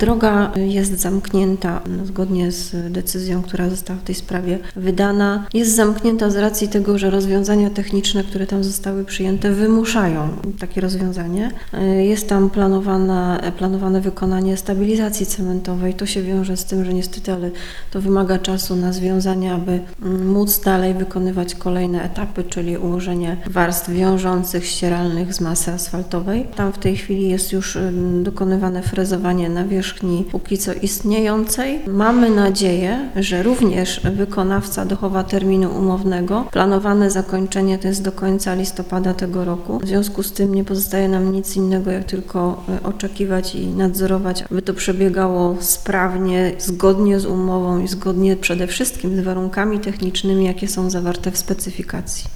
Droga jest zamknięta zgodnie z decyzją, która została w tej sprawie wydana. Jest zamknięta z racji tego, że rozwiązania techniczne, które tam zostały przyjęte, wymuszają takie rozwiązanie. Jest tam planowane wykonanie stabilizacji cementowej. To się wiąże z tym, że niestety, ale to wymaga czasu na związanie, aby móc dalej wykonywać kolejne etapy, czyli ułożenie warstw wiążących, ścieralnych z masy asfaltowej. Tam w tej chwili jest już dokonywane frezowanie nawierzchni póki co istniejącej. Mamy nadzieję, że również wykonawca dochowa terminu umownego. Planowane zakończenie to jest do końca listopada tego roku. W związku z tym nie pozostaje nam nic innego, jak tylko oczekiwać i nadzorować, aby to przebiegało sprawnie, zgodnie z umową i zgodnie przede wszystkim z warunkami technicznymi, jakie są zawarte w specyfikacji.